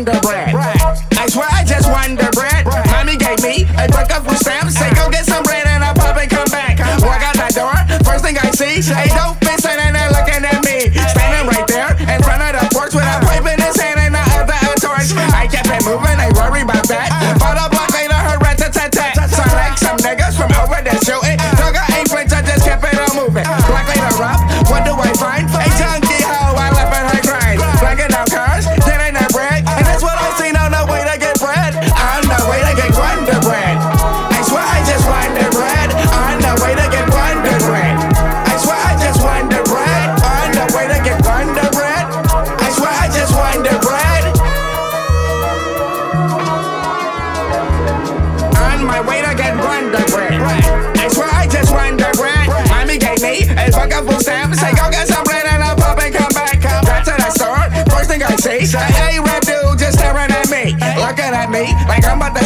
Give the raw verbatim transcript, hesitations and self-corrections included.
Wonder Bread. I swear I just Wonder Bread. Mommy gave me a book of food stamps. Say go get some bread and I'll pop and come back. Walk out that door, first thing I see, a dope bitch sitting there looking at me. Standing right there in front of the porch with a pipe in his hand and the other a torch. I kept it moving, I worry about that. But a block later, her rat-a-tat-tat. Sound like some niggas from over there shooting. Dog ain't flinch, I just kept it on moving. Block later up, what do I find? A junkie hoe, I left in her grind. Blacking out cars, getting that bread. And that's what I seen on the way to get bread. On the way to get Wonder Bread. I swear I just Wonder Bread. On the way to get Wonder Bread. I swear I just Wonder Bread. On the way to get Wonder Bread. I swear I just Wonder Bread. On my way to get Wonder Bread. I swear I just Wonder Bread. Mommy gave me a buck of food stamps. Say go get some bread and I'll pop and come back. Got to the store, first thing I see, a red dude just staring at me, looking at me like I'm about to